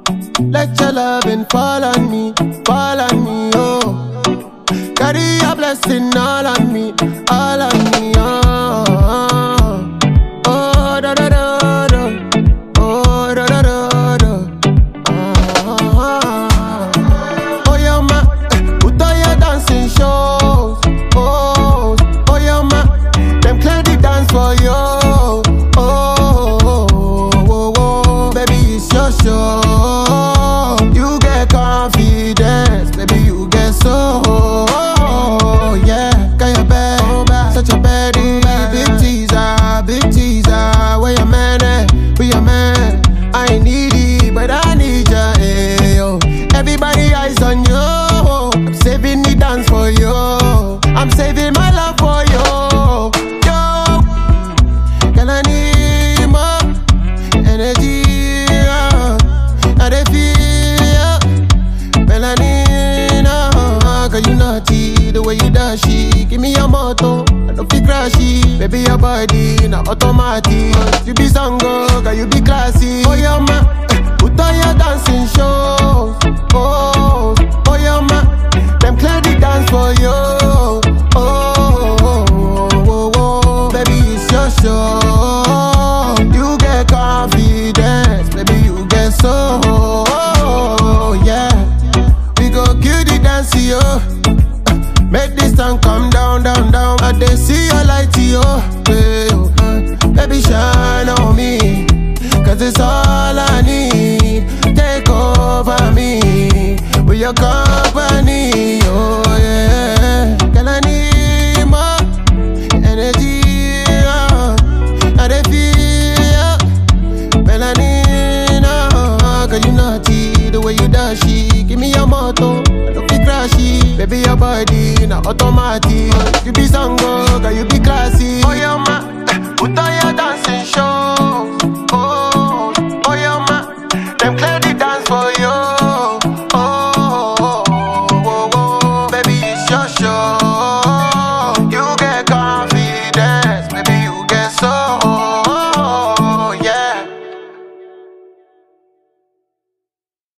Let your loving fall on me, oh. Carry your blessing all on me, oh. Oh, da da da da, oh, da da da da. Oh, yeah, ma, put on your dancing shows, oh yeah, ma, them clear the dance for you, oh, baby, it's your show. You get confidence, baby, you get so, yeah, got your bag, such a baddie, big teaser, where your man at, where your man? I ain't needy, but I need ya, hey, yo. Everybody eyes on you, I'm saving the dance for you, I'm saving my love for you, yo. Girl, I need more energy, now they feel melanina, cause you naughty, the way you dash it. Give me your motto, I don't feel crashy. Baby, your body, not automatic. You be sango, cause you be classy. Oh, yeah, ma, put on your dancing shows, oh yeah, ma, them clear the dance for you, oh, baby, it's your show. You get confidence, baby, you get so, yeah. We go kill the dance, yo. Make this time come down, down, down. I dey see your light, yo. Baby, shine on me, cause it's all I need. Take over me with your company, oh yeah. Girl, I need more energy, now they feel melanina, cause you naughty, the way you dash it. Give me your motto, I don't feel crashy. Baby, your body, not automatic. You be sango, cause you be classy. Oh yeah,